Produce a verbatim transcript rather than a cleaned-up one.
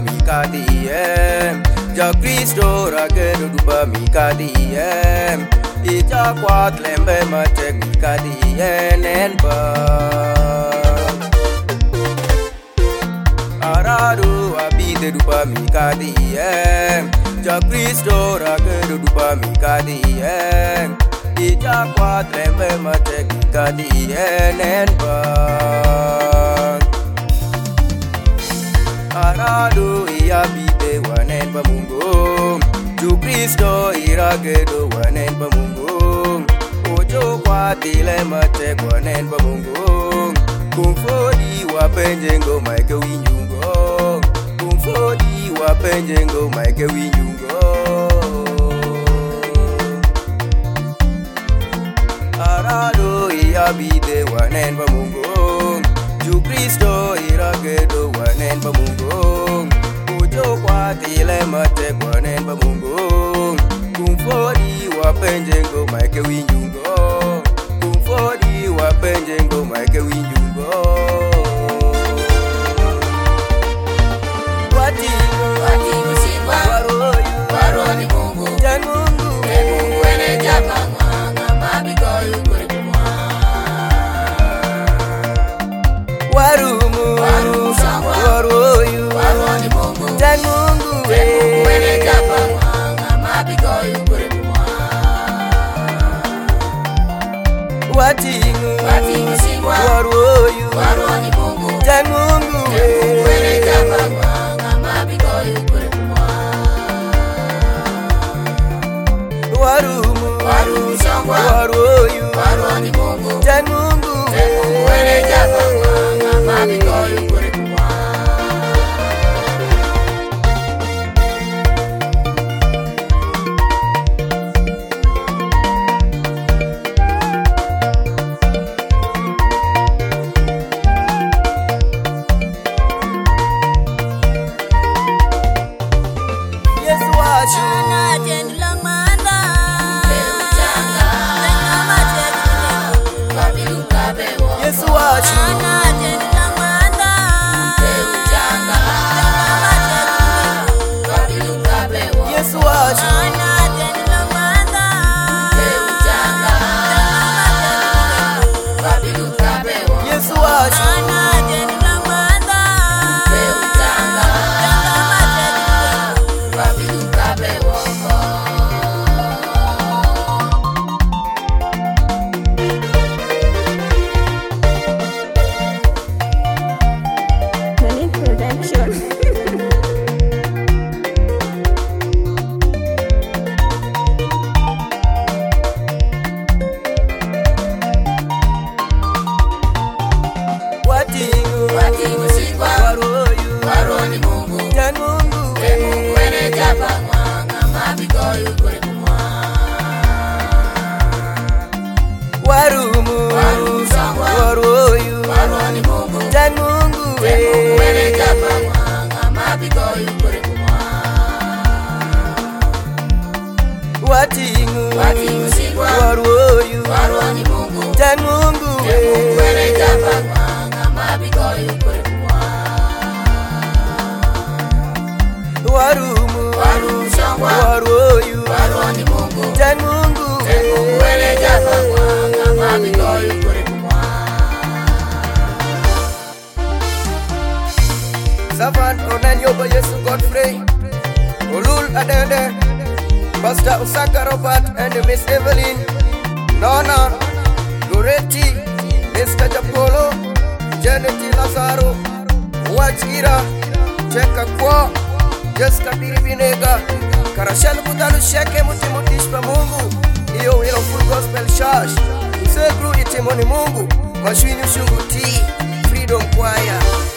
mikadiem Ja Kristo ragedo dupa mikadiem Ija kwat lembe matek mikadiem Nenba Aradu abide dupa mikadiem Ja Kristo ragedo dupa mikadiem Ija kwat lembe matek mikadiem Nenba Aradu iabide wanen pa Mungu Ju Kristo iragedo wanen pa Mungu Ojo kwa tile mate wanen pa Mungu Kumfodi wapenjengo maike winyungo Kumfodi wapenjengo maike winyungo Aradu iabide wanen pa Mungu Ju Kristo iragedo wanen pa Mungu Ujo kwa tile mate wanen pa Mungu Kumfodi wapenjengo maike winyungo Kumfodi wapenjengo maike winyungo Watingo Watingo sigwa Waroyu Waroni Mungu Jan Mungu E Mungu ene japa mwanga Mabigoyu kuri kumwa Warumu Warumu sangwa Waroyu Waroni Mungu Jan Mungu E Mungu ene japa mwanga Mabigoyu kuri kumwa Watingo Watingo sigwa Waroyu Waroni Mungu Jan Mungu E Mungu ene japa mwanga Mabigoyu kuri kumwa Warumu Warumu sangwa Waroyu Waroni Mungu Jan Mungu E Mungu ene japa mwanga Mabigoyu kuri kumwa Yesu wachu Yesu wachu Yesu wachu Yesu wachu Production. Watingo Watingo sigwa Waroyu Waroni Mungu Jan Mungu E Mungu ene japa mwanga Mabigoyu kuri kumwa Warumu Warumu sangwa Waroyu Waroni Mungu Jan Mungu E Mungu ene japa mwanga Mabigoyu kuri kumwa Watingo Watingo sigwa Waroyu Waroni Mungu Jan Mungu E Mungu ene japa mwanga Mabigoyu kuri kumwa Warumu Warumu sangwa Waroyu Waroni Mungu Jan Mungu E Mungu ene japa mwanga Mabigoyu kuri kumwa Servant Onen Yobo Yesu Godfrey Ulul Adede Pastor Osaka Robert and Miss Evelyn Nona Goretti Mister Japolo Janet Lazaro Wachira Cheka Kwa Jessica Piribinega Karashel Kutalu Sheke Mutimutish pa Mungu Iyo Wilo Full Gospel Church Usegru Itimoni Mungu Mashwini Ushungu T Freedom Choir